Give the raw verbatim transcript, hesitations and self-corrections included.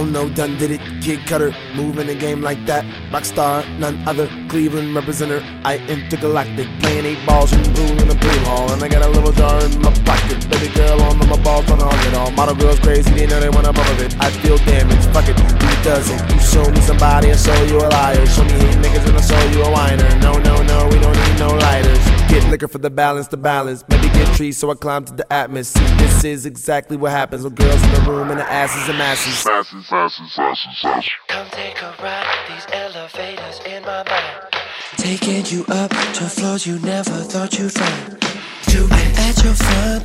Y'all know done did it, Kid Cutter, moving the game like that. Rockstar, none other, Cleveland representer. I intergalactic, playing eight balls and pool in a pool hall. And I got a little jar in my pocket, baby girl on my balls, tryna hug it all. Model girls crazy, they know they want a bump of it. I feel damaged, fuck it, who doesn't? You show me somebody and show you a liar. Show me hate niggas and I'll show you a whiner. No, no, no, we don't need no lighters. Get liquor for the balance, the balance. Maybe get trees, so I climb to the atmosphere. This is exactly what happens with girls in the room and the asses and masses. Masses, masses, masses, masses. Come take a ride, these elevators in my mind, taking you up to floors you never thought you'd find. I'm at your front